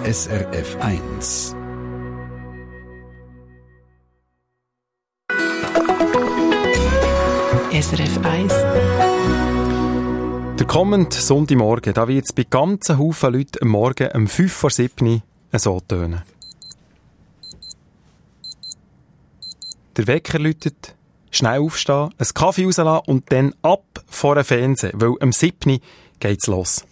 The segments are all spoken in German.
SRF 1. SRF 1. Der kommende Sonntagmorgen, da wird es bei ganzen Haufen Leuten am Morgen um 6:05 so tönen. Der Wecker läutet, schnell aufstehen, einen Kaffee rauslassen und dann ab vor den Fernsehen, weil um 7 geht's los.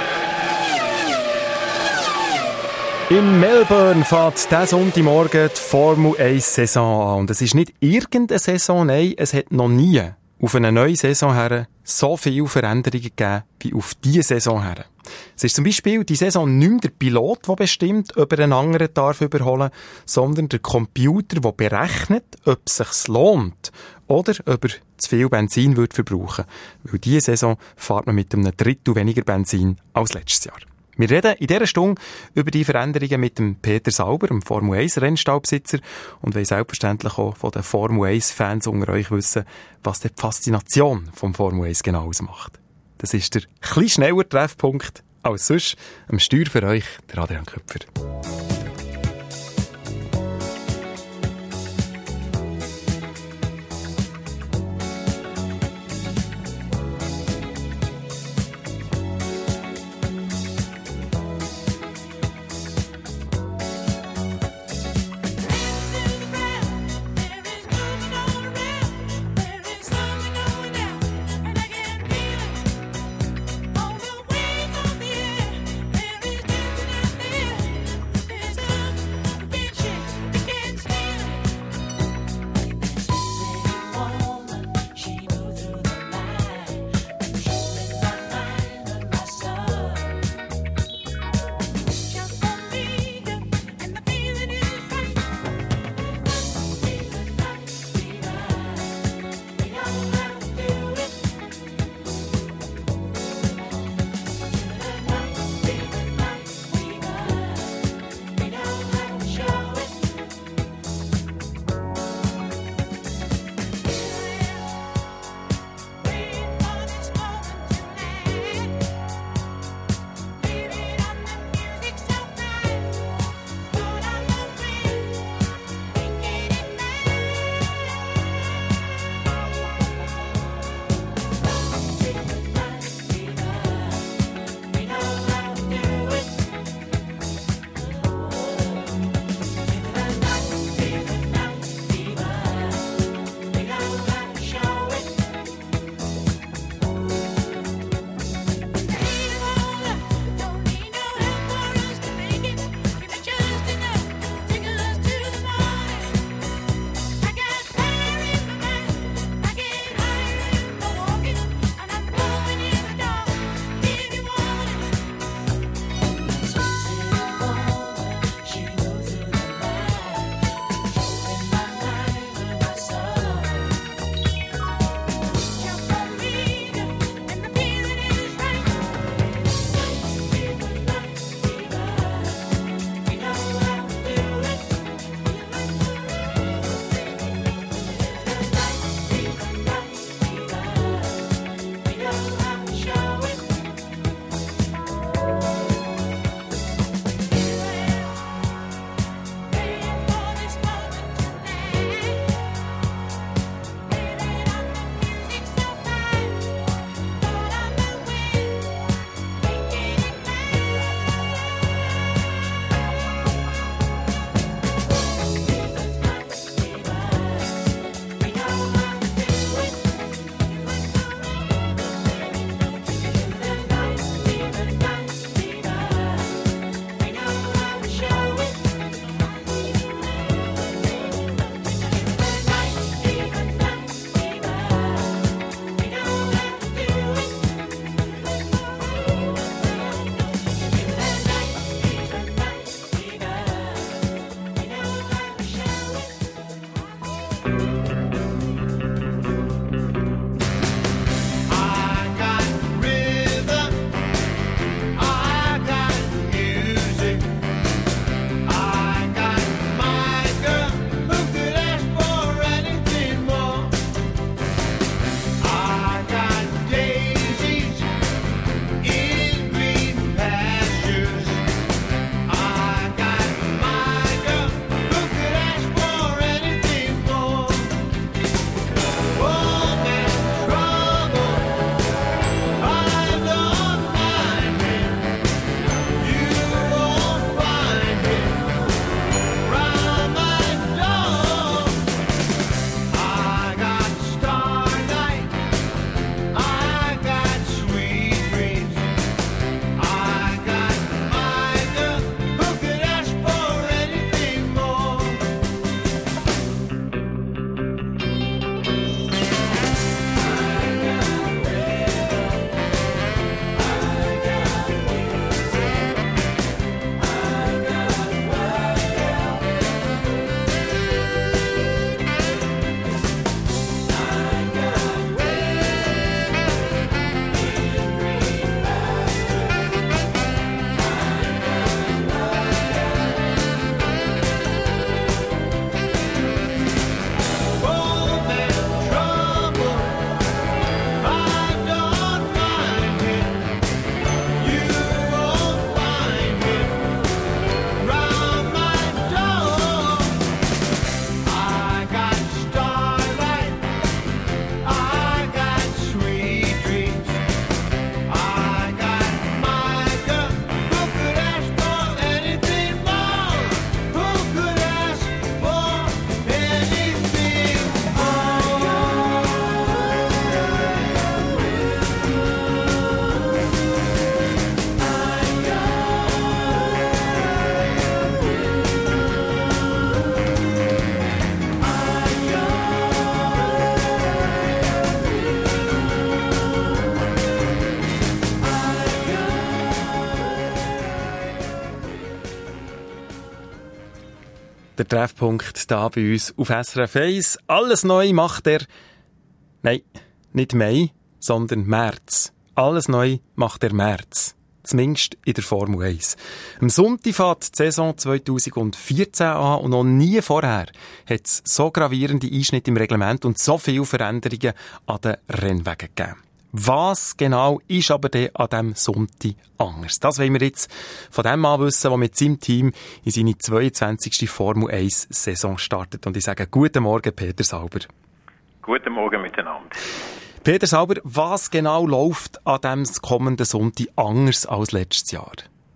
In Melbourne fährt diesen Sonntagmorgen die Formel 1 Saison an. Und es ist nicht irgendeine Saison, nein, es hat noch nie auf eine neue Saison her so viele Veränderungen gegeben wie auf diese Saison her. Es ist zum Beispiel die Saison nicht mehr der Pilot, der bestimmt, ob er einen anderen darf überholen, sondern der Computer, der berechnet, ob es sich lohnt oder ob er zu viel Benzin wird verbrauchen. Weil diese Saison fährt man mit einem Drittel weniger Benzin als letztes Jahr. Wir reden in dieser Stunde über die Veränderungen mit dem Peter Sauber, dem Formel 1 Rennstallbesitzer, und wollen selbstverständlich auch von den Formel 1 Fans unter euch wissen, was die Faszination vom Formel 1 genau ausmacht. Das ist der etwas schneller Treffpunkt als sonst. Am Steuer für euch, der Adrian Köpfer. Der Treffpunkt da bei uns auf SRF 1. Alles neu macht er... Nein, nicht Mai, sondern März. Alles neu macht er März. Zumindest in der Formel 1. Am Sonntag fängt die Saison 2014 an und noch nie vorher hat es so gravierende Einschnitte im Reglement und so viele Veränderungen an den Rennwegen gegeben. Was genau ist aber dann an diesem Sonntag anders? Das wollen wir jetzt von dem Mann wissen, der mit seinem Team in seine 22. Formel 1 Saison startet. Und ich sage guten Morgen, Peter Sauber. Guten Morgen miteinander. Peter Sauber, was genau läuft an diesem kommenden Sonntag anders als letztes Jahr?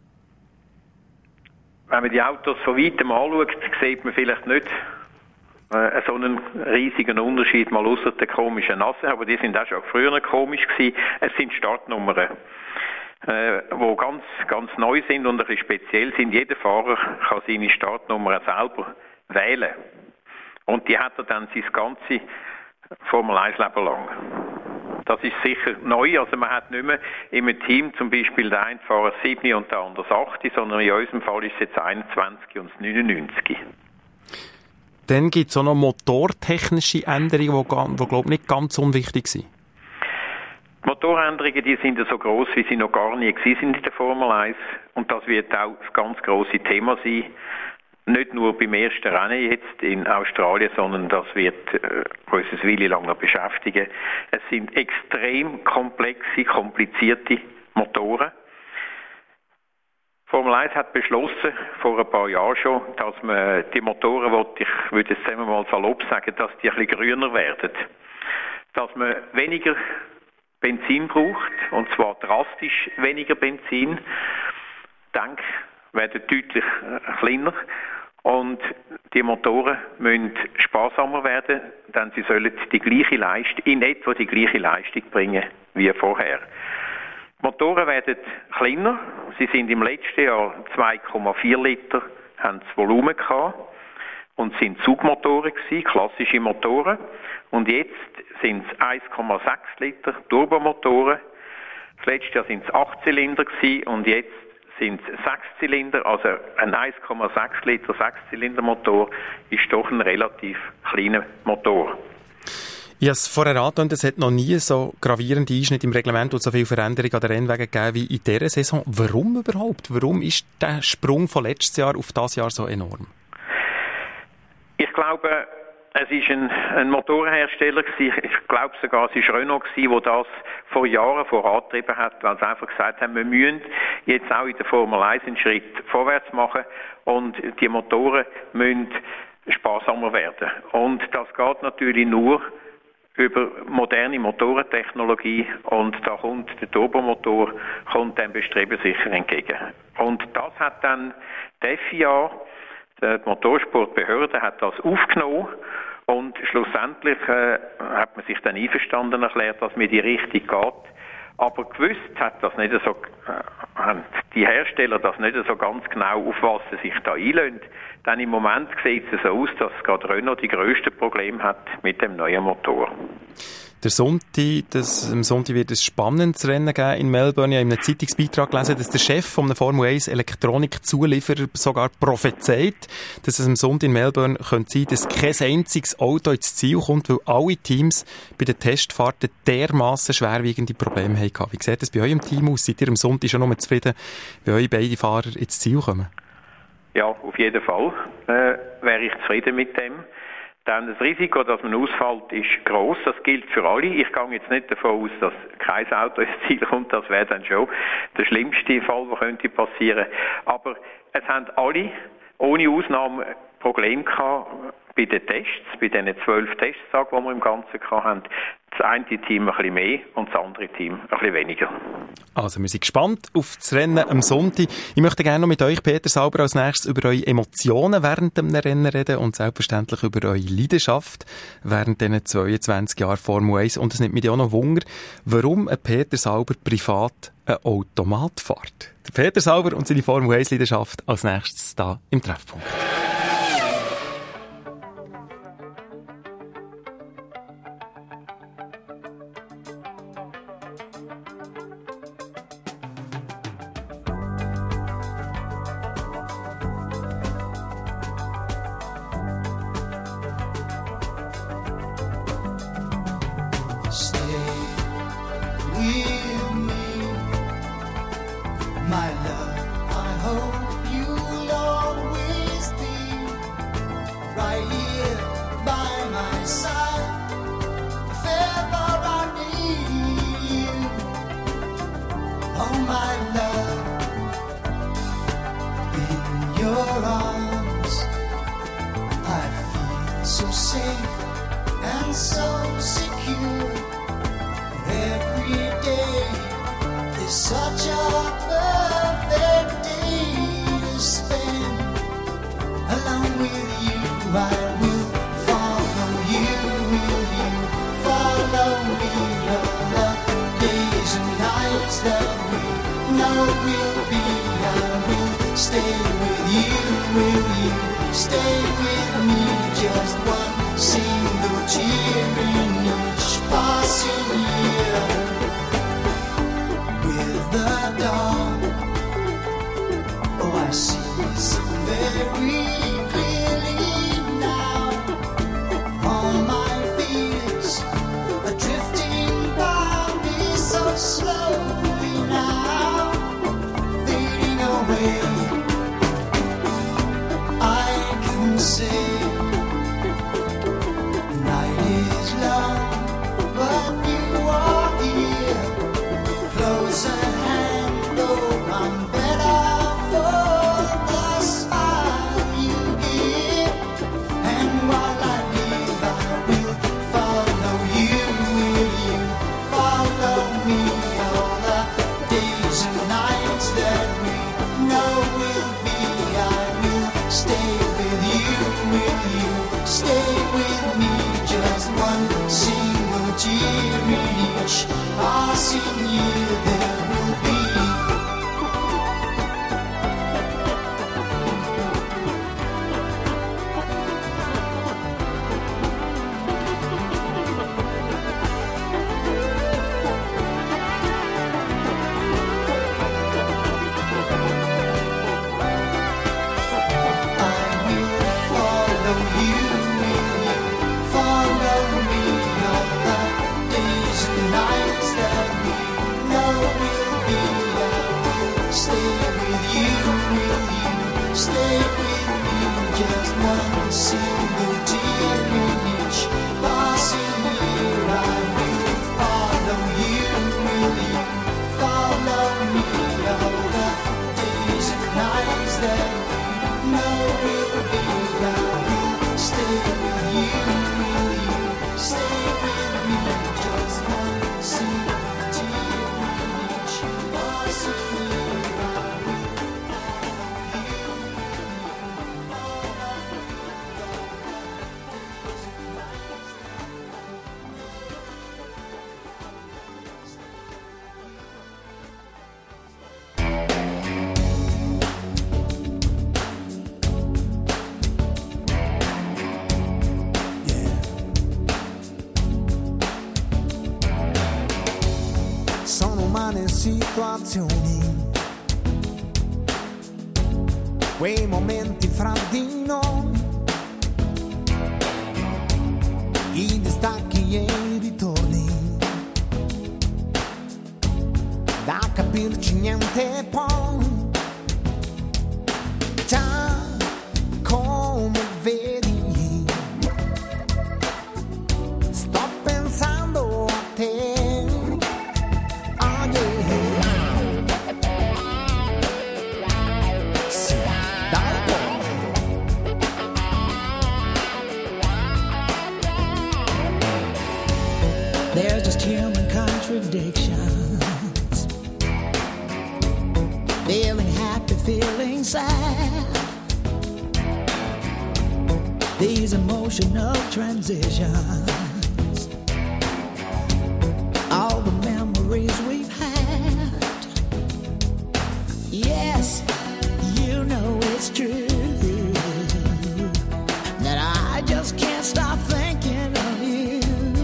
Wenn man die Autos von weitem anschaut, sieht man vielleicht nicht so einen riesigen Unterschied, mal ausser der komischen Nasse, aber die sind auch schon früher komisch gewesen. Es sind Startnummern, die ganz, ganz neu sind und ein bisschen speziell sind. Jeder Fahrer kann seine Startnummer selber wählen. Und die hat er dann sein ganzes Formel 1 Leben lang. Das ist sicher neu, also man hat nicht mehr im Team zum Beispiel der eine Fahrer 7 und der andere 8, sondern in unserem Fall ist es jetzt 21 und 99. Dann gibt es auch noch motortechnische Änderungen, die glaube ich, nicht ganz unwichtig sind. Die Motoränderungen, die sind so gross, wie sie noch gar nie gewesen sind in der Formel 1. Und das wird auch das ganz grosse Thema sein. Nicht nur beim ersten Rennen jetzt in Australien, sondern das wird uns ein Weile lang noch beschäftigen. Es sind extrem komplexe, komplizierte Motoren. Formel 1 hat beschlossen, vor ein paar Jahren schon, dass man die Motoren, ich würde es einmal mal salopp sagen, dass die ein bisschen grüner werden. Dass man weniger Benzin braucht, und zwar drastisch weniger Benzin. Die Tanks werden deutlich kleiner und die Motoren müssen sparsamer werden, denn sie sollen die gleiche Leistung, in etwa die gleiche Leistung bringen wie vorher. Die Motoren werden kleiner. Sie sind im letzten Jahr 2,4 Liter, haben das Volumen gehabt und sind Zugmotoren gewesen, klassische Motoren. Und jetzt sind es 1,6 Liter Turbomotoren. Das letzte Jahr sind es 8 Zylinder gewesen und jetzt sind es 6 Zylinder. Also ein 1,6 Liter 6-Zylinder-Motor ist doch ein relativ kleiner Motor. Ich habe es vorher angedeutet, es hat noch nie so gravierende Einschnitte im Reglement und so viele Veränderungen an den Rennwegen gegeben wie in dieser Saison. Warum überhaupt? Warum ist der Sprung von letztes Jahr auf dieses Jahr so enorm? Ich glaube, es war ein Motorenhersteller gewesen. Ich glaube sogar, es war Renault gewesen, der das vor Jahren vorangetrieben hat, weil sie einfach gesagt haben, wir müssen jetzt auch in der Formel 1 einen Schritt vorwärts machen und die Motoren müssen sparsamer werden. Und das geht natürlich nur über moderne Motorentechnologie und da kommt der Turbomotor dem Bestreben sicher entgegen. Und das hat dann die FIA, die Motorsportbehörde, hat das aufgenommen und schlussendlich hat man sich dann einverstanden erklärt, dass mir die Richtung geht. Aber gewusst hat das nicht so, haben die Hersteller das nicht so ganz genau, auf was sie sich da einlösen. Denn im Moment sieht es so aus, dass gerade Renault die grössten Probleme hat mit dem neuen Motor. Am Sonntag wird es ein spannendes Rennen geben in Melbourne. Ich habe in einem Zeitungsbeitrag gelesen, dass der Chef von einem Formel 1 Elektronikzulieferer sogar prophezeit, dass es am Sonntag in Melbourne könnte sein, dass kein einziges Auto ins Ziel kommt, weil alle Teams bei den Testfahrten dermassen schwerwiegende Probleme hatten. Wie sieht das bei eurem Team aus? Seid ihr am Sonntag schon noch zufrieden, wenn eure beiden Fahrer ins Ziel kommen? Ja, auf jeden Fall wäre ich zufrieden mit dem. Denn das Risiko, dass man ausfällt, ist gross. Das gilt für alle. Ich gehe jetzt nicht davon aus, dass kein Auto ins Ziel kommt. Das wäre dann schon der schlimmste Fall, der könnte passieren. Aber es haben alle, ohne Ausnahme, Probleme gehabt bei den Tests, bei diesen 12 Testtagen, die wir im Ganzen hatten. Das eine Team ein bisschen mehr und das andere Team ein bisschen weniger. Also wir sind gespannt auf das Rennen am Sonntag. Ich möchte gerne noch mit euch, Peter Sauber, als nächstes über eure Emotionen während dem Rennen reden und selbstverständlich über eure Leidenschaft während diesen 22 Jahren Formel 1. Und es nimmt mich auch noch Wunder, warum ein Peter Sauber privat ein Automat fährt. Der Peter Sauber und seine Formel 1 Leidenschaft als nächstes da im Treffpunkt. in your arms. I feel so safe and so secure. Every day is such a perfect day to spend along with you. I will follow you. Will you follow me all the days and nights that we know will be? I will stay with you. Will you stay with me? Just one single tear in each passing year. With the dawn, oh, I see so very clearly now. All my fears are drifting by me so slowly now, fading away. I can say the night is long, but you are here, close at hand. Oh, I'm better for the smile you give. And while I live, I will follow you. Will you follow me all the days and nights that we know will be? I will stay with you. Will you stay with me? Just one single tear in each passing year there will be. I will follow you. Will you follow me all the days and nights that we know will be? I will stay with you. Will you stay with me? Just one single tear in each passing year. I will follow you. Will you follow me all the days and nights that we know will be? I will stay with you. Will you stay with me? Just one single tear in each passing year. I will follow you. Sono umane situazioni, quei momenti fra di noi, i distacchi e i ritorni, da capirci niente poi. Già come vedi, sto pensando a te. There's just human contradictions. Feeling happy, feeling sad. These emotional transitions. All the memories we've had. Yes, you know it's true that I just can't stop thinking of you.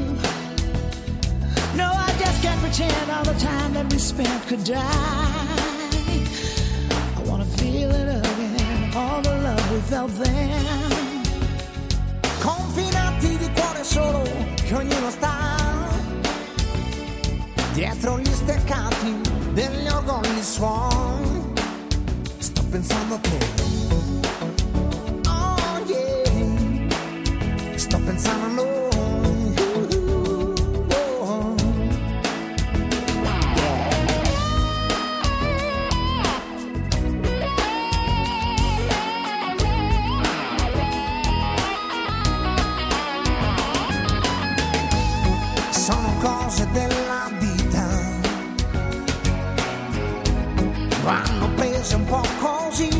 No, I just can't pretend all the time that we spent could die. I wanna feel it again, all the love we felt then. Confinati di cuore solo, che ognuno sta dietro gli steccati degli orgogli suoni. Sto pensando a te. Oh yeah, sto pensando a noi. cose della vita vanno prese un po' così.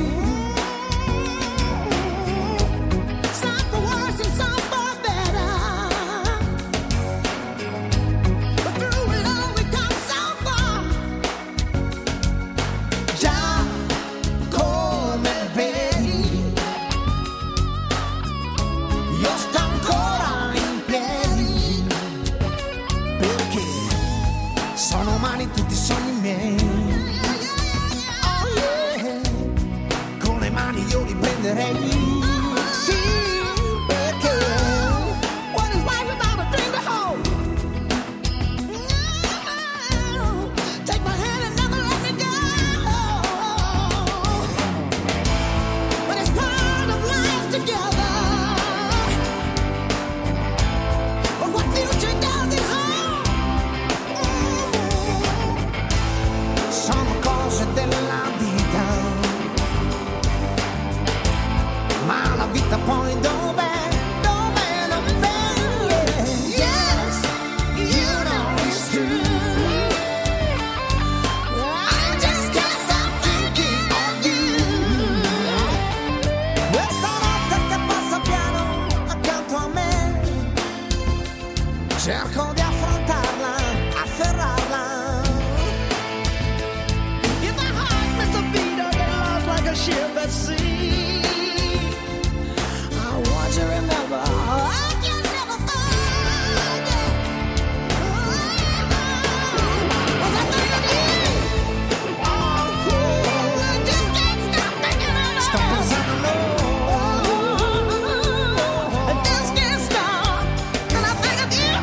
Some for worse and some for better. But through it all we come so far. Già come vedi, io sto ancora in piedi, perché sono umani tutti i sogni miei. Oh yeah, con le mani io li prenderei. Sì, perché What is life without a dream to hold? No, take my hand and never let me go. But it's part of life together. But what future does it hold? sono cose della vita, ma la vita poi dov'è? Dov'è? Dov'è? Yes, you know it's true. I just can't stop thinking of you. Questa notte che passa piano accanto a me, cerco di affrontarla, afferrarla. If my heart missed a beat or get lost like a ship at sea, I want you to remember I can never forget. Was I thinking of you? Oh, I just can't stop thinking of Sto you. pensando, I just can't stop, and I think of you.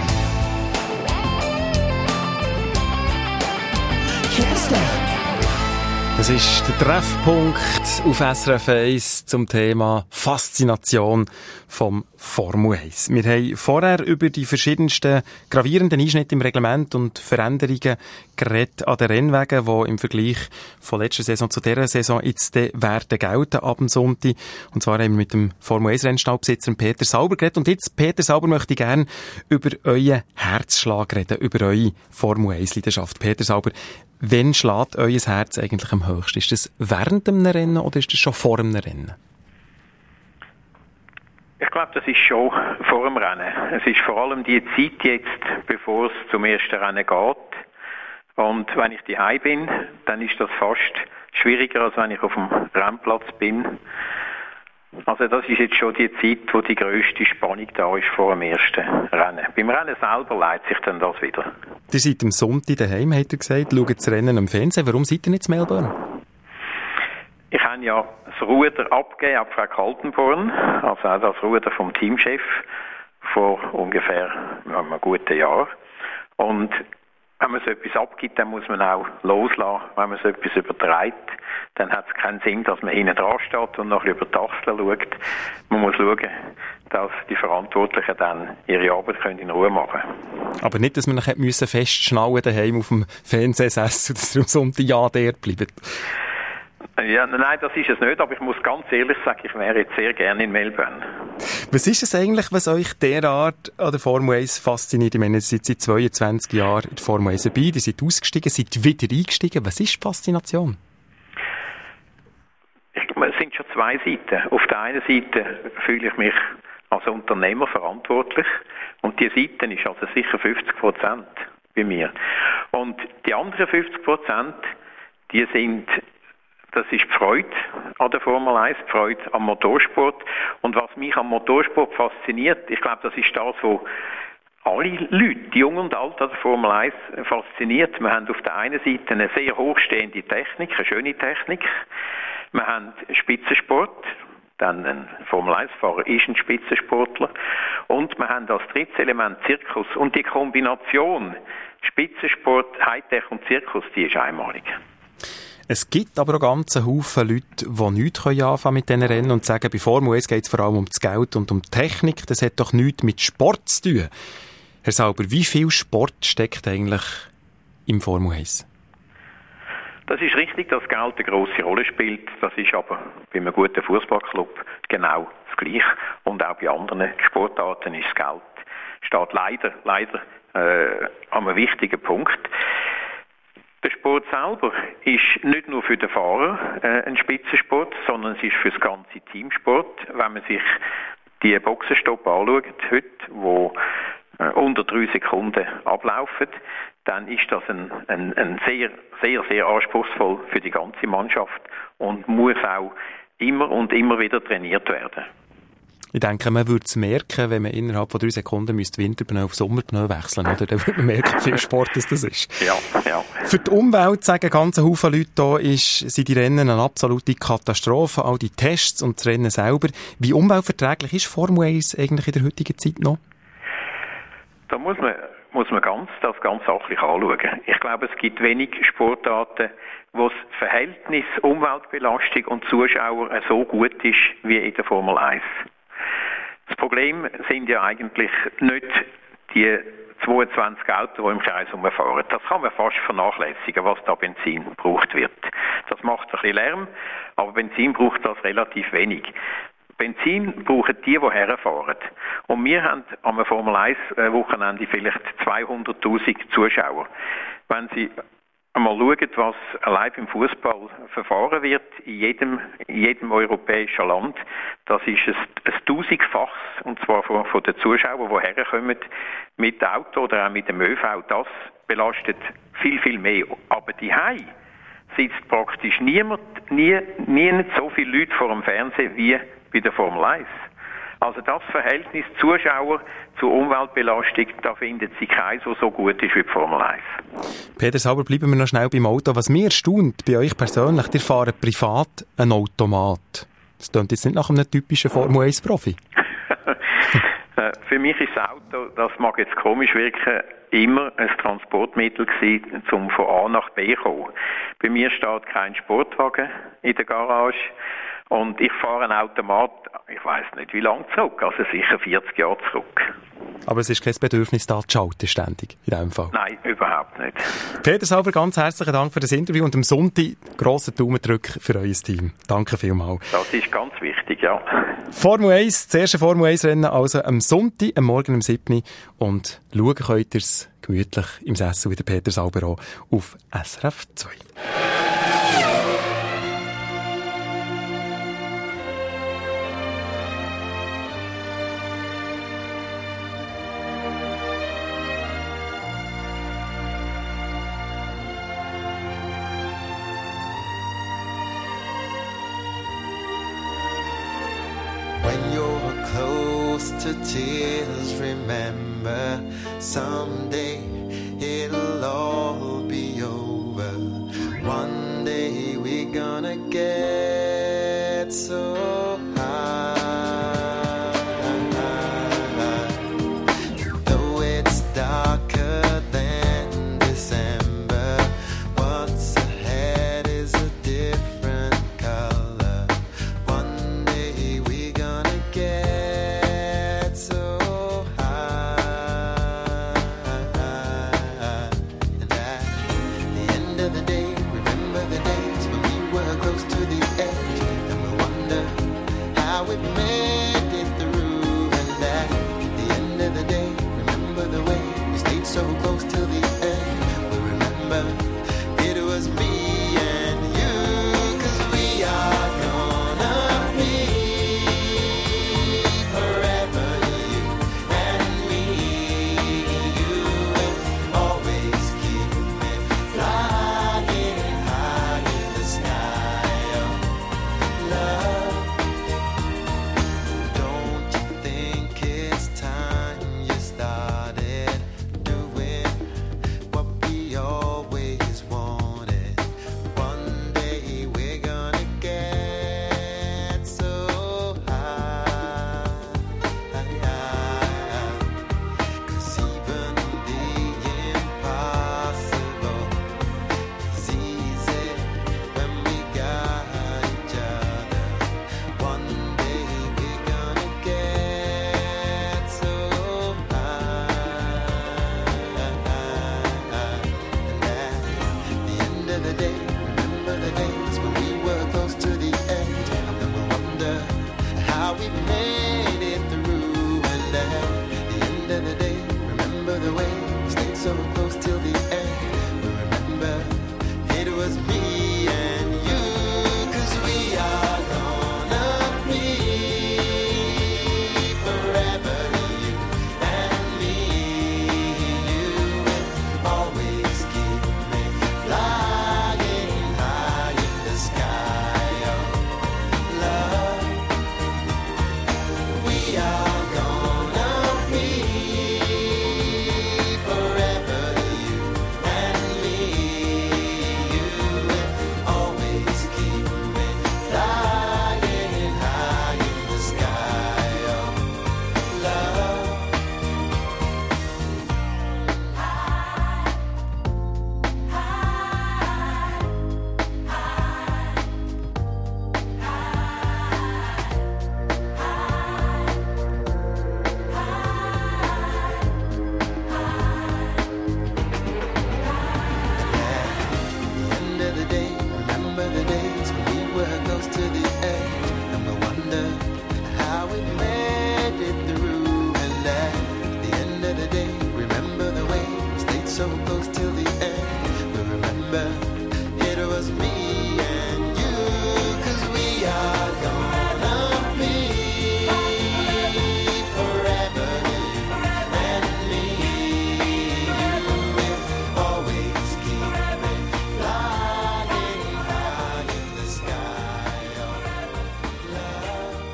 can't stop. Das ist der Treffpunkt auf SRF 1 zum Thema Faszination vom Formel 1. Wir haben vorher über die verschiedensten gravierenden Einschnitte im Reglement und Veränderungen geredet an den Rennwegen, die im Vergleich von letzter Saison zu dieser Saison jetzt werden gelten ab dem Sonntag. Und zwar haben wir mit dem Formel 1 Rennstallbesitzer Peter Sauber geredet. Und jetzt, Peter Sauber, möchte ich gerne über euren Herzschlag reden, über eure Formel 1 Leidenschaft. Peter Sauber, wann schlägt euer Herz eigentlich am höchsten? Ist das während einem Rennen oder ist das schon vor einem Rennen? Ich glaube, das ist schon vor dem Rennen. Es ist vor allem die Zeit jetzt, bevor es zum ersten Rennen geht. Und wenn ich daheim bin, dann ist das fast schwieriger, als wenn ich auf dem Rennplatz bin. Also das ist jetzt schon die Zeit, wo die grösste Spannung da ist vor dem ersten Rennen. Beim Rennen selber leitet sich dann das wieder. Ihr seid am Sonntag daheim, hat er gesagt, schaut das Rennen am Fernsehen. Warum seid ihr nicht in Melbourne? Ich habe ja das Ruder abgegeben ab Frau Kaltenborn, also auch das Ruder vom Teamchef vor ungefähr einem guten Jahr. Und wenn man so etwas abgibt, dann muss man auch loslassen. Wenn man so etwas übertreibt, dann hat es keinen Sinn, dass man hinten dran steht und noch über die Achseln schaut. Man muss schauen, dass die Verantwortlichen dann ihre Arbeit in Ruhe machen können. Aber nicht, dass man nachher festschnallen daheim auf dem Fernsehsessel, dass ihr am Sonntag ja dort bleibt. Ja, nein, das ist es nicht, aber ich muss ganz ehrlich sagen, ich wäre jetzt sehr gerne in Melbourne. Was ist es eigentlich, was euch derart an der Formel 1 fasziniert? Ich meine, ihr seid seit 22 Jahren in der Formel 1 dabei, ihr seid ausgestiegen, seid wieder eingestiegen. Was ist die Faszination? Es sind schon zwei Seiten. Auf der einen Seite fühle ich mich als Unternehmer verantwortlich und die Seite ist also sicher 50% bei mir. Und die anderen 50%, die sind... Das ist die Freude an der Formel 1, die Freude am Motorsport. Und was mich am Motorsport fasziniert, ich glaube, das ist das, was alle Leute, die jung und alt an der Formel 1 fasziniert. Wir haben auf der einen Seite eine sehr hochstehende Technik, eine schöne Technik. Wir haben Spitzensport, dann ein Formel 1-Fahrer ist ein Spitzensportler. Und wir haben als drittes Element Zirkus. Und die Kombination Spitzensport, Hightech und Zirkus, die ist einmalig. Es gibt aber auch ganze Haufen Leute, die nichts anfangen mit diesen Rennen und sagen, bei Formel 1 geht es vor allem um das Geld und um die Technik. Das hat doch nichts mit Sport zu tun. Herr Sauber, wie viel Sport steckt eigentlich im Formel 1? Das ist richtig, dass Geld eine grosse Rolle spielt. Das ist aber bei einem guten Fußballclub genau das Gleiche. Und auch bei anderen Sportarten ist das Geld steht leider an einem wichtigen Punkt. Der Sport selber ist nicht nur für den Fahrer ein Spitzensport, sondern es ist für das ganze Teamsport. Wenn man sich die Boxenstopp anschaut heute, wo unter 3 Sekunden ablaufen, dann ist das ein sehr, sehr, sehr anspruchsvoll für die ganze Mannschaft und muss auch immer und immer wieder trainiert werden. Ich denke, man würde es merken, wenn man innerhalb von 3 Sekunden Winterpneu auf Sommerpneu wechseln müsste. Dann würde man merken, wie viel Sport das ist. Ja. Für die Umwelt sagen ganz Haufen Leute hier, sind die Rennen eine absolute Katastrophe. All die Tests und das Rennen selber. Wie umweltverträglich ist Formel 1 eigentlich in der heutigen Zeit noch? Da muss man das ganz sachlich anschauen. Ich glaube, es gibt wenig Sportarten, wo das Verhältnis Umweltbelastung und Zuschauer so gut ist wie in der Formel 1. Das Problem sind ja eigentlich nicht die 22 Autos, die im Kreis rumfahren. Das kann man fast vernachlässigen, was da Benzin gebraucht wird. Das macht ein bisschen Lärm, aber Benzin braucht das relativ wenig. Benzin brauchen die herfahren. Und wir haben am Formel 1 Wochenende vielleicht 200'000 Zuschauer. Wenn Sie einmal schauen, was allein im Fußball verfahren wird in jedem europäischen Land, das ist ein 1000-fachs, und zwar von den Zuschauern, die herkommen mit dem Auto oder auch mit dem ÖV. Das belastet viel, viel mehr. Aber die sitzt praktisch nie so viele Leute vor dem Fernsehen wie bei der Formel 1. Also das Verhältnis Zuschauer zur Umweltbelastung, da findet sie keins, der so gut ist wie die Formel 1. Peter Sauber, bleiben wir noch schnell beim Auto. Was mich erstaunt bei euch persönlich, ihr fahrt privat einen Automat. Das klingt jetzt nicht nach einem typischen Formel 1-Profi. Für mich ist das Auto, das mag jetzt komisch wirken, immer ein Transportmittel gewesen, um von A nach B zu kommen. Bei mir steht kein Sportwagen in der Garage. Und ich fahre einen Automat, ich weiss nicht wie lange zurück, also sicher 40 Jahre zurück. Aber es ist kein Bedürfnis da, zu schalten ständig, in diesem Fall. Nein, überhaupt nicht. Peter Sauber, ganz herzlichen Dank für das Interview und am Sonntag grossen Daumendrück für euer Team. Danke vielmals. Das ist ganz wichtig, ja. Formel 1, das erste Formel 1 Rennen, also am Sonntag, am Morgen um 7 Uhr. Und schauen könnt ihr es gemütlich im Sessel wie der Peter Sauber auch auf SRF 2. When you're close to tears, remember someday it'll all be over. One day we're gonna get so high. Though it's darker than December, what's ahead is a different color. One day we're gonna get so high. And at the end of the day, remember the days when we were close to the edge, and we wonder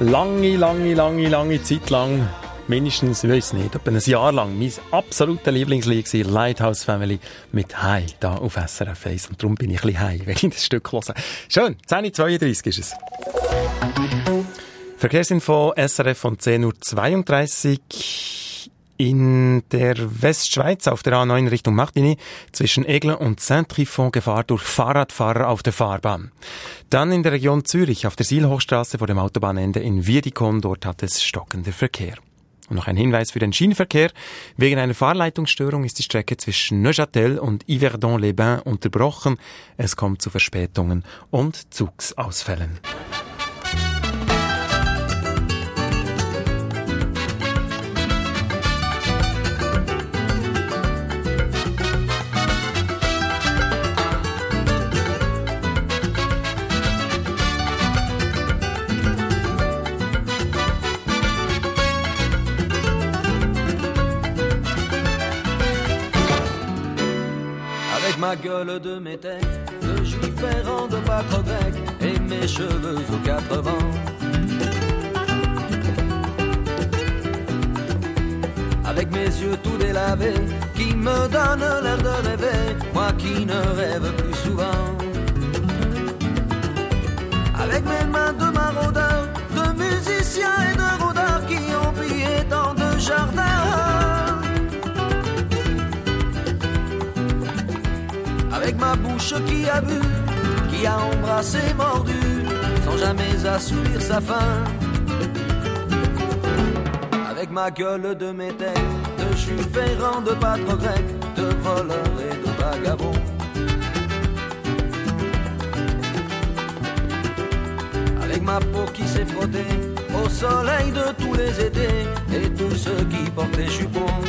Lange Zeit lang, mindestens, ich weiss nicht, etwa ein Jahr lang, mein absolutes Lieblingslied war Lighthouse Family mit «High» da auf SRF 1. Und darum bin ich ein bisschen high, wenn ich das Stück höre. Schön, 10.32 ist es. Verkehrsinfo SRF von 10.32 Uhr. In der Westschweiz auf der A9 Richtung Martigny zwischen Aigle und Saint-Trifon Gefahr durch Fahrradfahrer auf der Fahrbahn. Dann in der Region Zürich auf der Sielhochstrasse vor dem Autobahnende in Wiedikon, dort hat es stockender Verkehr. Und noch ein Hinweis für den Schienenverkehr. Wegen einer Fahrleitungsstörung ist die Strecke zwischen Neuchâtel und Yverdon-les-Bains unterbrochen. Es kommt zu Verspätungen und Zugsausfällen. Ma gueule de métèque, de juif errant de pâtre grec, et mes cheveux aux 4 vents. Avec mes yeux tout délavés, qui me donnent l'air de rêver, moi qui ne rêve plus souvent. Avec mes mains de maraudeurs, de musiciens et de rôdeurs qui ont pillé tant de jardins. Avec ma bouche qui a bu, qui a embrassé, mordu, sans jamais assouvir sa faim. Avec ma gueule de métèque, de juif errant, de pâtre grec, de voleur et de vagabond. Avec ma peau qui s'est frottée au soleil de tous les étés, et tous ceux qui portaient jupons.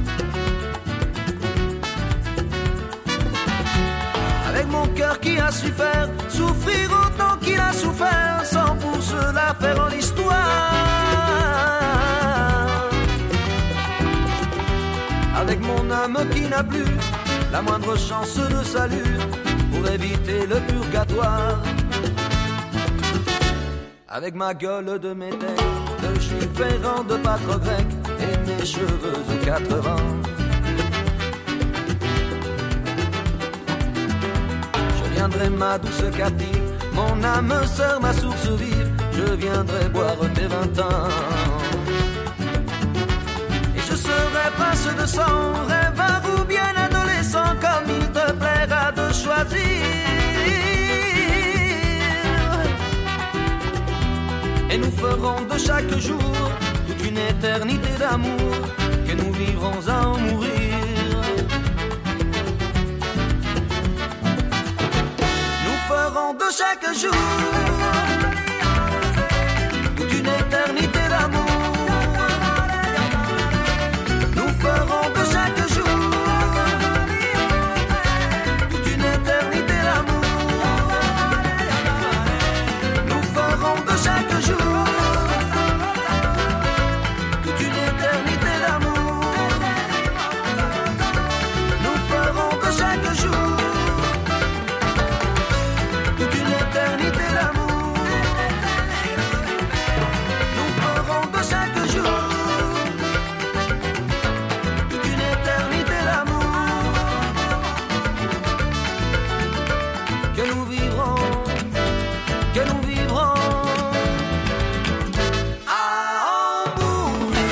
Avec mon cœur qui a su faire souffrir autant qu'il a souffert, sans pour cela faire en histoire. Avec mon âme qui n'a plus la moindre chance de salut pour éviter le purgatoire. Avec ma gueule de métèque, de juif errant, de pâtre grec, et mes cheveux aux 4 vents. Je viendrai ma douce captive, mon âme sœur, ma source vive, je viendrai boire tes 20 ans. Et je serai prince de sang, rêveur ou bien adolescent, comme il te plaira de choisir. Et nous ferons de chaque jour toute une éternité d'amour, que nous vivrons à en mourir. De chaque jour toute une éternité d'amour. Nous ferons de chaque jour toute une éternité d'amour. Nous ferons de chaque jour toute une éternité d'amour. Nous ferons de chaque jour éternité d'amour. Nous ferons de chaque jour toute une éternité d'amour. Que nous vivrons à en mourir.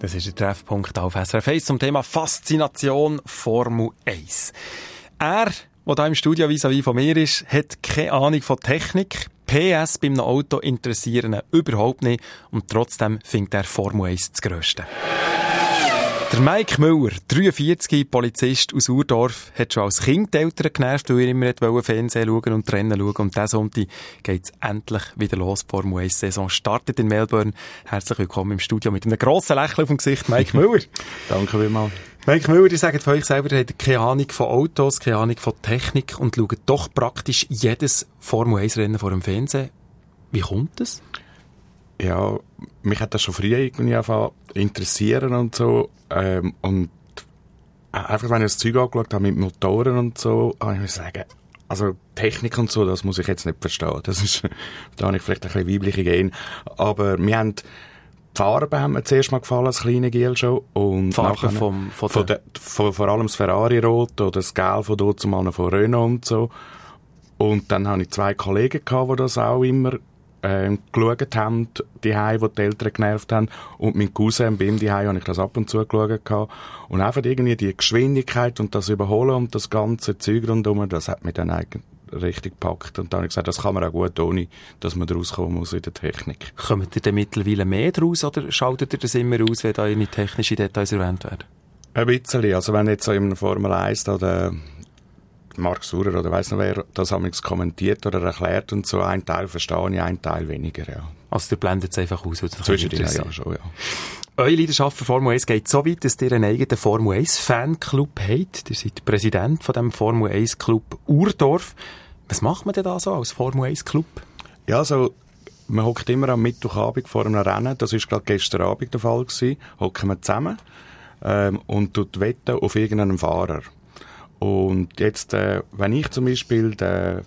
Das ist der Treffpunkt auf SRF 1 zum Thema Faszination Formel 1. Er, der hier im Studio vis-à-vis von mir ist, hat keine Ahnung von Technik. PS beim Auto interessieren ihn überhaupt nicht und trotzdem findet er Formel 1 das Grösste. Der Mike Müller, 43, Polizist aus Urdorf, hat schon als Kind die Eltern genervt, weil er immer wollte Fernsehen schauen und Rennen schauen. Und diesen Sonntag geht es endlich wieder los. Die Formel 1-Saison startet in Melbourne. Herzlich willkommen im Studio mit einem grossen Lächeln auf dem Gesicht, Mike Müller. Danke vielmals. Mike Müller, ihr sagt von euch selber, ihr habt keine Ahnung von Autos, keine Ahnung von Technik und schaut doch praktisch jedes Formel 1-Rennen vor dem Fernsehen. Wie kommt das? Ja, mich hat das schon früher irgendwie angefangen interessieren und so. Und einfach, wenn ich das Zeug angeschaut habe mit Motoren und so, habe ich mir sagen, also Technik und so, das muss ich jetzt nicht verstehen. Da habe ich vielleicht ein bisschen weibliche Gene. Aber wir haben die Farben haben mir zuerst mal gefallen, das kleine Giel schon. Und Farben vor allem das Ferrari-Rot oder das Gelb von dort zumal noch von Renault und so. Und dann hatte ich 2 Kollegen gehabt, die das auch immer geschaut haben, die die Eltern genervt haben. Und mein Cousin, bei ihm daheim habe ich das ab und zu geschaut. Und einfach irgendwie die Geschwindigkeit und das Überholen und das ganze Zeug rundherum, das hat mich dann eigentlich richtig gepackt. Und dann habe ich gesagt, das kann man auch gut, ohne dass man daraus kommen muss in der Technik. Kommt ihr denn mittlerweile mehr draus oder schaltet ihr das immer aus, wenn da irgendwie technische Details erwähnt werden? Ein bisschen. Also wenn jetzt so in Formel 1 da der Mark Surer oder weiss noch wer, das haben wir kommentiert oder erklärt und so, ein Teil verstehe ich, ein Teil weniger, ja. Also du blendet es einfach aus? Zwischendrin ja schon, ja. Eure Leidenschaft für Formel 1 geht so weit, dass ihr einen eigenen Formel 1 Fanclub habt. Ihr seid Präsident von dem Formel 1 Club Urdorf. Was macht man denn da so als Formel 1 Club? Ja, also man hockt immer am Mittwochabend vor einem Rennen, das war gerade gestern Abend der Fall gewesen, hocken wir zusammen und tut wetten auf irgendeinen Fahrer. Und jetzt, wenn ich zum Beispiel den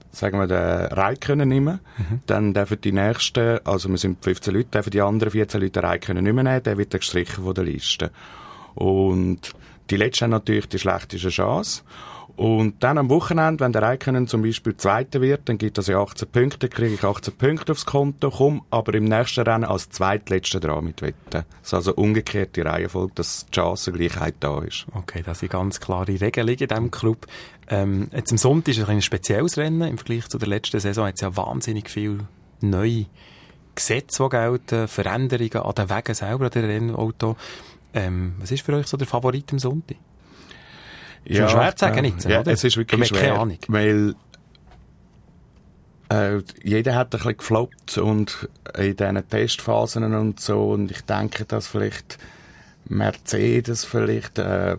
Räikkönen nehme, dann dürfen die nächsten, also wir sind 15 Leute, dürfen die anderen 14 Leute den Räikkönen nicht mehr nehmen, der wird dann gestrichen von der Liste. Und die Letzten haben natürlich die schlechteste Chance. Und dann am Wochenende, wenn der Räikkönen zum Beispiel Zweiter wird, dann gibt es ja 18 Punkte, kriege ich 18 Punkte aufs Konto, komme aber im nächsten Rennen als Zweitletzter dran mit Wetten. Das ist also umgekehrt die Reihenfolge, dass die Chancengleichheit da ist. Okay, das sind ganz klare Regelungen in diesem Club. Jetzt am Sonntag ist es ein spezielles Rennen. Im Vergleich zu der letzten Saison hat es ja wahnsinnig viele neue Gesetze, die gelten, Veränderungen an den Wegen selber, an den Rennauto. Was ist für euch so der Favorit am Sonntag? Ist ja schwer zu sagen, nicht, ja, oder? Es ist wirklich schwer, keine Ahnung. Weil jeder hat ein bisschen gefloppt und in diesen Testphasen und so, und ich denke, dass vielleicht Mercedes, vielleicht der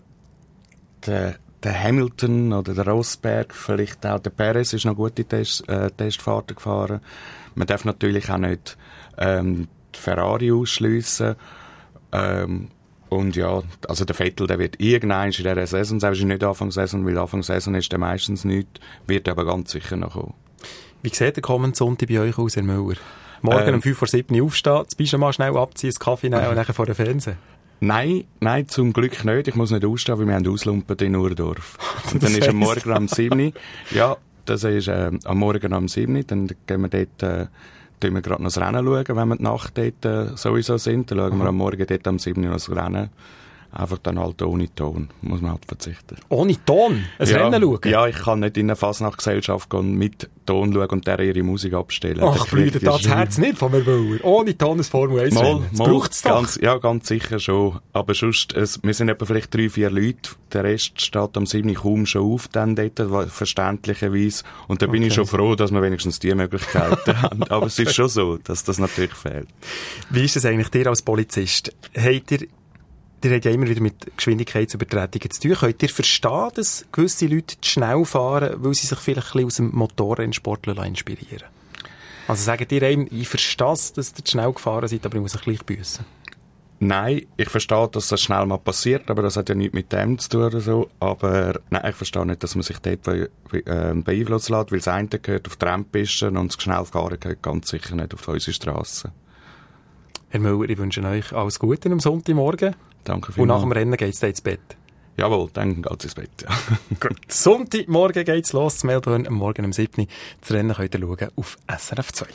Hamilton oder der Rosberg, vielleicht auch der Perez ist noch gute Testfahrten gefahren. Man darf natürlich auch nicht die Ferrari ausschliessen. Und ja, also der Vettel, der wird irgendwann in dieser Saison, selbst nicht Anfang Saison, weil Anfang Saison ist der meistens nichts, wird aber ganz sicher noch kommen. Wie sieht der kommende Sonntag bei euch aus, Herr Müller? Morgen um 5:07 Uhr aufstehen, das Pyjama schnell abziehen, das Kaffee nehmen und nachher vor dem Fernsehen? Nein, zum Glück nicht. Ich muss nicht aufstehen, weil wir haben Auslumpen in Urdorf. Und dann ist am Morgen am 7 Uhr. Ja, das ist am Morgen am 7 Uhr. Dann gehen wir dort, tun wir gerade noch das Rennen schauen, wenn wir die Nacht dort sowieso sind. Dann schauen wir am Morgen dort am 7 Uhr noch das Rennen. Einfach dann halt ohne Ton. Muss man halt verzichten. Ohne Ton? Ein Rennen schauen? Ja, ich kann nicht in eine Fasnachtgesellschaft gehen, mit Ton schauen und der ihre Musik abstellen. Ach, blüht das Herz nicht von mir, Müller. Ohne Ton ein Formel 1 Rennen. Das braucht's doch. Ganz sicher schon. Aber sonst, wir sind etwa vielleicht 3-4 Leute. Der Rest steht am 7 Uhr kaum schon auf, dann dort, verständlicherweise. Und da bin ich schon froh, dass wir wenigstens die Möglichkeiten haben. Aber es ist schon so, dass das natürlich fehlt. Wie ist es eigentlich dir als Polizist? Ihr habt ja immer wieder mit Geschwindigkeitsübertretungen zu tun. Könnt ihr verstehen, dass gewisse Leute zu schnell fahren, weil sie sich vielleicht ein bisschen aus dem Motorrennsport inspirieren? Also sagt ihr einem, ich verstehe es, dass ihr zu schnell gefahren seid, aber ich muss euch gleich büssen? Nein, ich verstehe, dass das schnell mal passiert, aber das hat ja nichts mit dem zu tun oder so. Aber nein, ich verstehe nicht, dass man sich dort beeinflussen lässt, weil das eine gehört auf die Rennpisten und das Schnellfahren gehört ganz sicher nicht auf unsere Strassen. Herr Müller, ich wünsche euch alles Gute am Sonntagmorgen. Danke vielmals. Und nach dem Rennen geht's dann ins Bett? Jawohl, dann geht's ins Bett, ja. Gut. Sonntagmorgen geht's los, zu Melbourne, am Morgen um 7 Uhr. Das Rennen könnt ihr schauen auf SRF 2.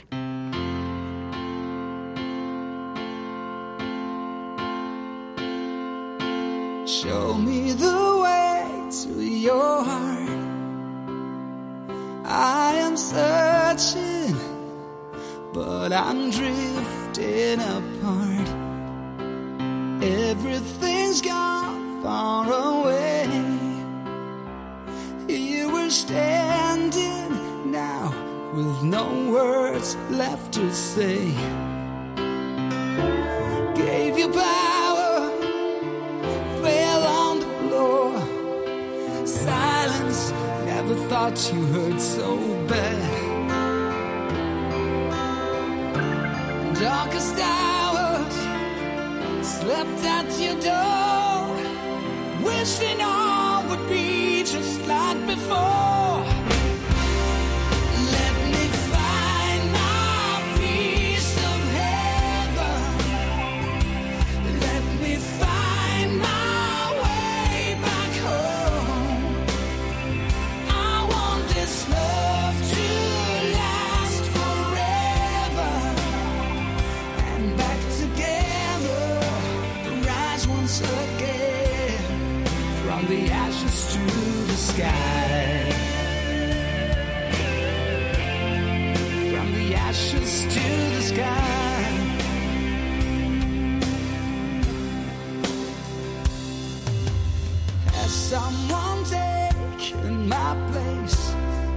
Show me the way to your heart. I am searching, but I'm drifting apart. Everything's gone far away. Here we're standing now with no words left to say. Gave you power, fell on the floor. Silence, never thought you hurt so bad. Darkest hours, slept at your door, wishing all would be just like before. Let me find my piece of heaven. Let me find my way back home. I want this love to last forever. And back together, rise once again, from the ashes to the sky. From the ashes to the sky. Has someone taken my place?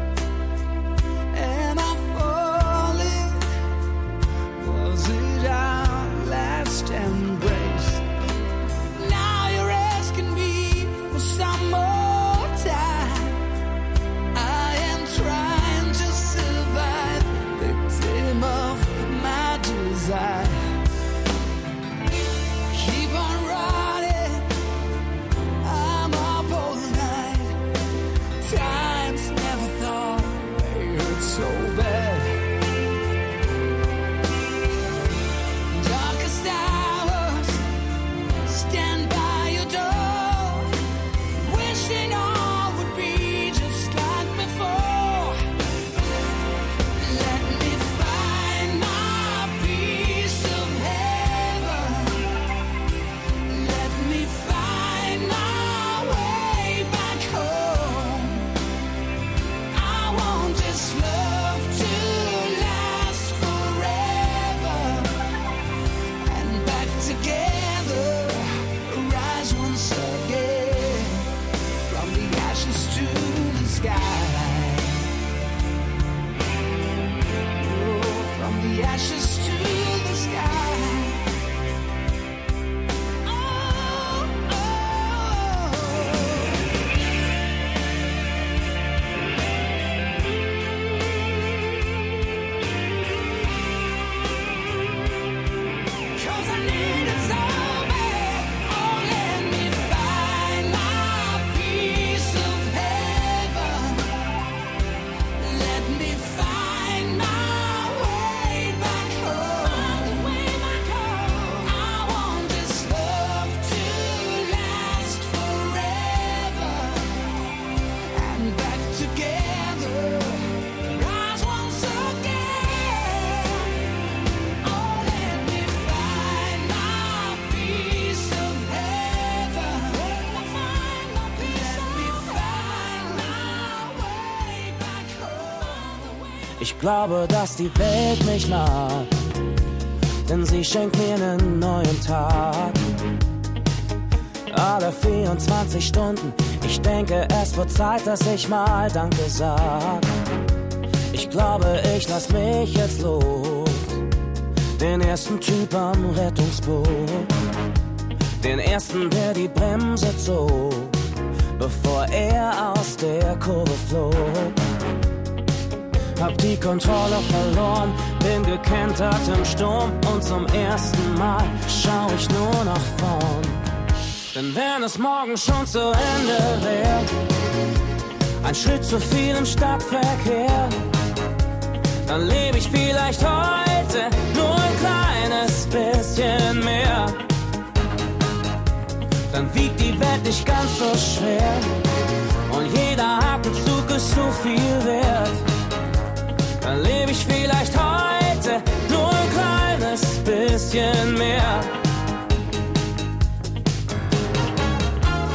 Am I falling? Was it our last embrace? Now you're asking me for some more time. I am trying to survive, victim of my desire. Keep on running, I'm up all night. Times never thought they hurt so bad. Darkest hours, stand by your door, wishing all would be just like before. Let me find my piece of heaven. Let me find my way back home. I want this love to last forever. And back together, rise once again, from the ashes to the sky. Oh, from the ashes to the sky. Oh, oh. 'Cause I need it so bad. Oh, let me find my piece of heaven. Let me find my way back home. I want this love to last forever. And back together, rise once again. Oh, let me find my piece of heaven. Let me find my way back home. Ich glaube, dass die Welt mich mag, denn sie schenkt mir einen neuen Tag. Alle 24 Stunden, ich denke, es wird Zeit, dass ich mal Danke sag. Ich glaube, ich lass mich jetzt los, den ersten Typ am Rettungsboot, den ersten, der die Bremse zog, bevor er aus der Kurve flog. Hab die Kontrolle verloren, bin gekentert im Sturm und zum ersten Mal schau ich nur nach vorn. Denn wenn es morgen schon zu Ende wär, ein Schritt zu viel im Stadtverkehr, dann lebe ich vielleicht heute nur ein kleines bisschen mehr. Dann wiegt die Welt nicht ganz so schwer und jeder Atemzug ist so viel wert. Dann lebe ich vielleicht heute nur ein kleines bisschen mehr.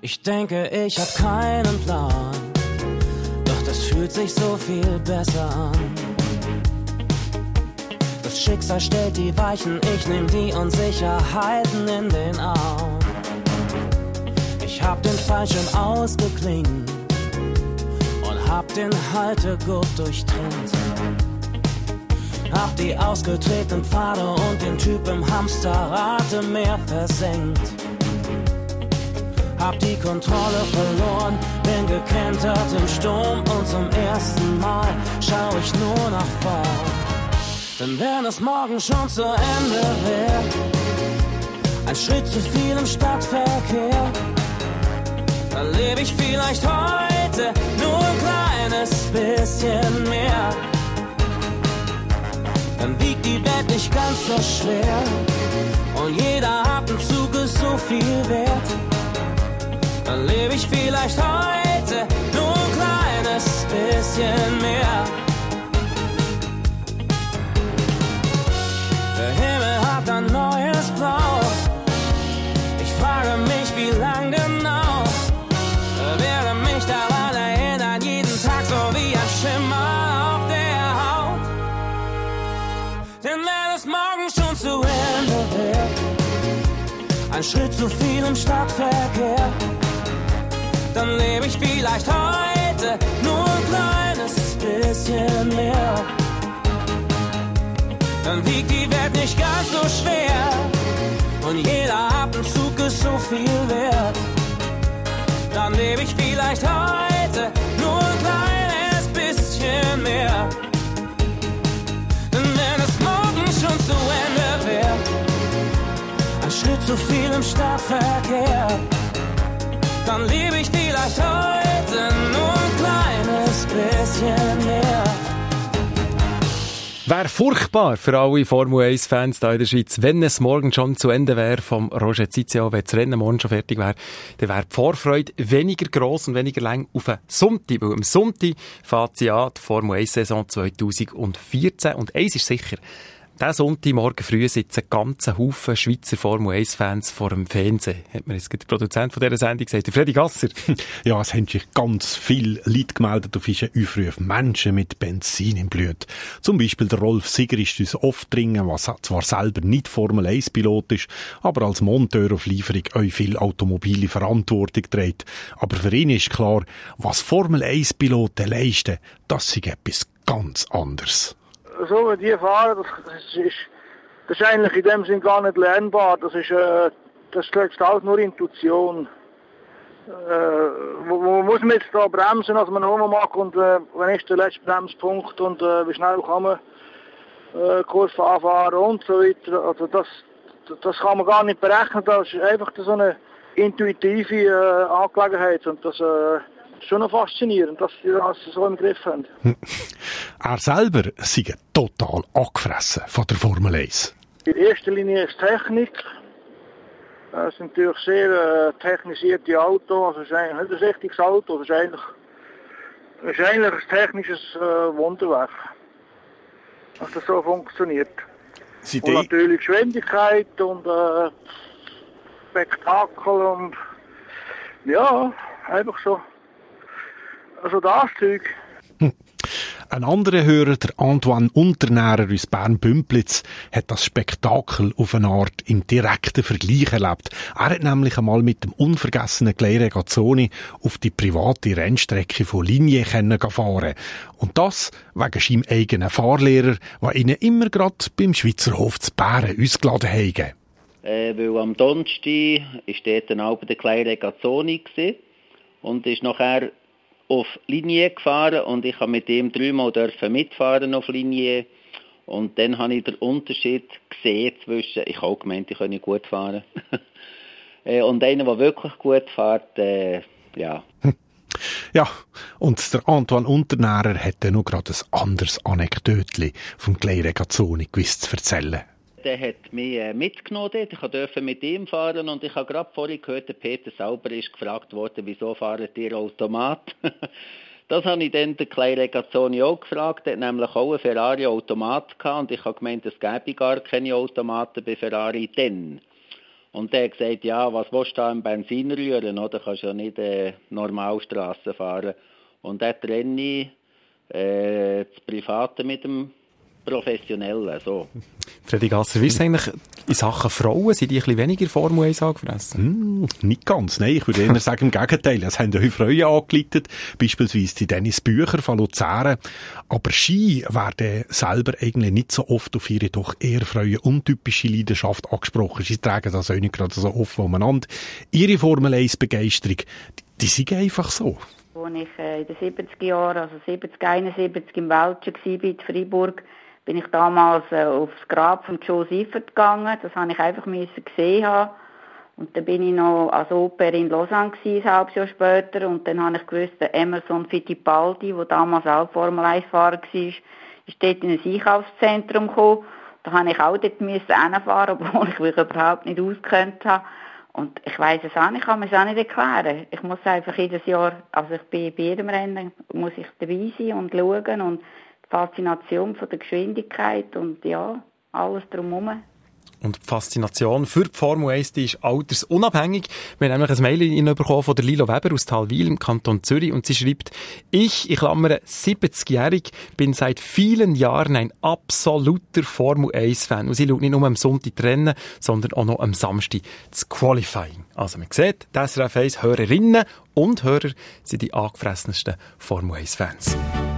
Ich denke, ich hab keinen Plan, doch das fühlt sich so viel besser an. Das Schicksal stellt die Weichen, ich nehm die Unsicherheiten in den Arm. Ich hab den Fallschirm ausgeklingt und hab den Haltegurt durchtrennt. Hab die ausgetretenen Pfade und den Typ im Hamsterrad im Meer versenkt. Hab die Kontrolle verloren, bin gekentert im Sturm und zum ersten Mal schau ich nur nach vorn. Denn wenn es morgen schon zu Ende wär, ein Schritt zu viel im Stadtverkehr, dann lebe ich vielleicht heute nur ein kleines bisschen mehr. Dann wiegt die Welt nicht ganz so schwer und jeder Atemzug ist so viel wert. Dann lebe ich vielleicht heute nur ein kleines bisschen mehr. Der Himmel hat ein neues Blau. Ich frage mich, wie lang genau. Werde mich daran erinnern, jeden Tag so wie ein Schimmer auf der Haut. Denn wenn es morgen schon zu Ende wäre, ein Schritt zu viel im Stadtverkehr, dann lebe ich vielleicht heute nur ein kleines bisschen mehr. Dann wiegt die Welt nicht ganz so schwer und jeder Atemzug ist so viel wert. Dann lebe ich vielleicht heute nur ein kleines bisschen mehr. Denn wenn es morgen schon zu Ende wäre, ein Schritt zu viel im Stadtverkehr, dann lebe ich vielleicht heute nur ein kleines bisschen mehr. Wäre furchtbar für alle Formel-1-Fans hier in der Schweiz, wenn es morgen schon zu Ende wäre vom Roger Ciccio, wenn das Rennen morgen schon fertig wäre, dann wäre die Vorfreude weniger gross und weniger lang auf einen Sonntag, weil am Sonntag fährt sie an, die Formel-1-Saison 2014. Und eins ist sicher, diesen Sonntagmorgen früh sitzen ganze Haufen Schweizer Formel-1-Fans vor dem Fernsehen. Hat mir jetzt der Produzent von dieser Sendung gesagt, der Freddy Gasser. Ja, es haben sich ganz viele Leute gemeldet auf unseren Aufruf. Menschen mit Benzin im Blut. Zum Beispiel der Rolf Sieger ist uns oft dringen, was zwar selber nicht Formel-1-Pilot ist, aber als Monteur auf Lieferung auch viel automobile Verantwortung trägt. Aber für ihn ist klar, was Formel-1-Piloten leisten, das ist etwas ganz anderes. So wie die fahren, das ist eigentlich in dem Sinn gar nicht lernbar. Das ist alles nur Intuition. Wo muss man jetzt da bremsen, als man rummacht und wann ist der letzte Bremspunkt und wie schnell kann man Kurve anfahren und so weiter. Also das kann man gar nicht berechnen. Das ist einfach so eine intuitive Angelegenheit und das schon noch faszinierend, dass sie das so im Griff haben. Er selber sei total angefressen von der Formel 1. In erster Linie ist Technik. Es sind natürlich sehr technisierte Autos. Also es ist eigentlich nicht ein richtiges Auto. Es ist eigentlich ein technisches Wunderwerk, dass das so funktioniert. Und natürlich Geschwindigkeit und Spektakel und ja, einfach so. Also das Zeug. Ein anderer Hörer, der Antoine Unternährer aus Bern-Bümplitz, hat das Spektakel auf eine Art im direkten Vergleich erlebt. Er hat nämlich einmal mit dem unvergessenen Clay Regazzoni auf die private Rennstrecke von Linie fahren. Und das wegen seinem eigenen Fahrlehrer, der ihnen immer gerade beim Schweizer Hof zu Bären ausgeladen haben. Weil am Donnerstag war dort der Clay Regazzoni und ist nachher auf Linie gefahren und ich durfte mit ihm 3-mal mitfahren auf Linie und dann habe ich den Unterschied gesehen zwischen, ich habe auch gemeint, ich könne gut fahren und einer, der wirklich gut fährt, ja. Ja, und der Antoine Unternährer hätte noch gerade ein anderes Anekdötchen vom Clay Regazzoni gewusst zu erzählen. Der hat mich mitgenommen dort. Ich durfte mit ihm fahren und ich habe gerade vorhin gehört, der Peter Sauber ist gefragt worden, wieso fahren ihr Automat? Das habe ich dann den Clay Regazzoni auch gefragt. Er hat nämlich auch einen Ferrari-Automat gehabt und ich habe gemeint, es gäbe gar keine Automaten bei Ferrari dann. Und der hat gesagt, ja, was willst du da im Benzin rühren, oder? Du kannst ja nicht Normalstrassen fahren. Und da trenne ich das Private mit dem Professionellen, so. Freddy Gasser, wie ist es eigentlich in Sachen Frauen? Sind die ein bisschen weniger Formel 1 angefressen? Nicht ganz, nein. Ich würde eher sagen, im Gegenteil. Es haben ja heute Frauen angeleitet, beispielsweise die Dennis Bücher von Luzern. Aber Ski werden selber eigentlich nicht so oft auf ihre doch eher frauenuntypische Leidenschaft angesprochen. Sie tragen das auch nicht gerade so offen umeinander. Ihre Formel 1 Begeisterung, die sind einfach so. Als ich in den 70er Jahren, also 70, 71 im Welschen war, in Freiburg, bin ich damals aufs Grab von Joe Seifert gegangen. Das musste ich einfach gesehen haben. Und dann bin ich noch als Oper in Lausanne gewesen, ein halbes Jahr später. Und dann habe ich gewusst, der Emerson Fittipaldi, der damals auch Formel 1-Fahrer war, ist dort in ein Einkaufszentrum gekommen. Da musste ich auch dort hinfahren, obwohl ich mich überhaupt nicht ausgekannt habe. Und ich weiss es auch nicht, ich kann mir es auch nicht erklären. Ich muss einfach jedes Jahr, also ich bin bei jedem Rennen, muss ich dabei sein und schauen und die Faszination von der Geschwindigkeit und ja, alles drumherum. Und die Faszination für die Formel 1, die ist altersunabhängig. Wir haben nämlich ein Mail bekommen von der Lilo Weber aus Thalwil im Kanton Zürich und sie schreibt, ich klammere 70-jährig, bin seit vielen Jahren ein absoluter Formel 1-Fan. Und sie schaut nicht nur am Sonntag die Rennen, sondern auch noch am Samstag das Qualifying. Also man sieht, die SRF 1 Hörerinnen und Hörer sind die angefressensten Formel 1-Fans.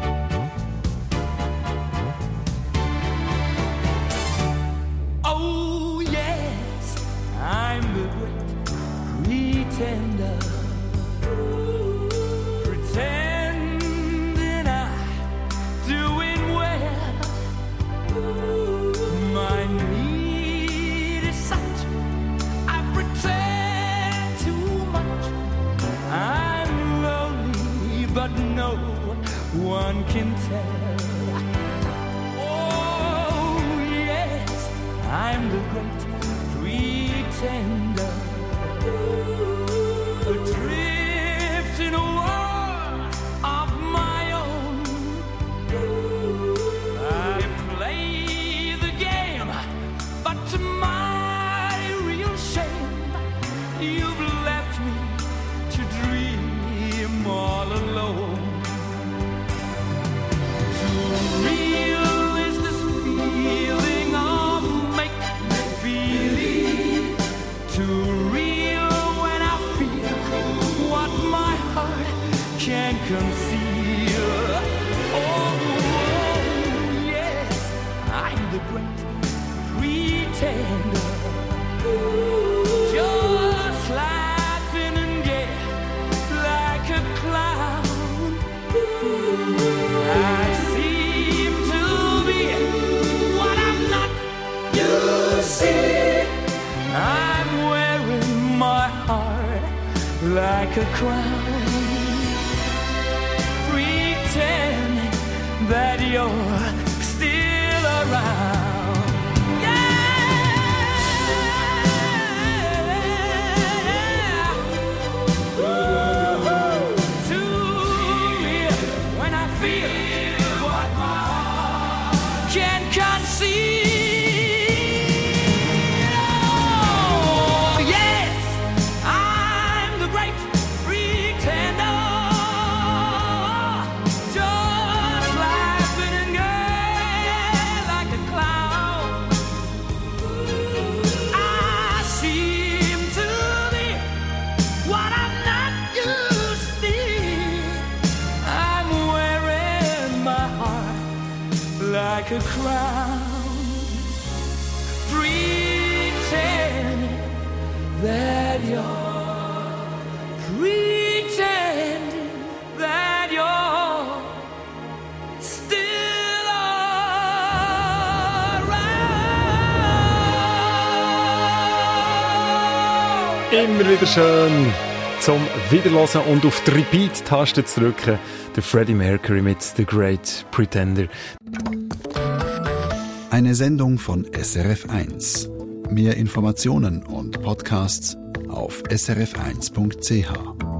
Pretending I'm doing well. My need is such, I pretend too much. I'm lonely, but no one can tell. Oh yes, I'm the great pretender. Adrift in a world of my own. I play the game, but to my real shame, you've left me to dream all alone. Too real is this feeling of make-believe. Too real when I feel what my heart can't conceal. Oh, yes, I'm the great pretender. Just laughing and gay like a clown. I seem to be what I'm not. You see, I'm wearing my heart like a crown, pretending that you're still around. Yeah. Too real when I feel what my heart can't conceive. Like a crown, pretending that you're, pretending that you're still around. Immer wieder schön zum Wiederhören und auf die Repeat-Taste zu drücken. Der Freddie Mercury mit The Great Pretender. Eine Sendung von SRF 1. Mehr Informationen und Podcasts auf srf1.ch.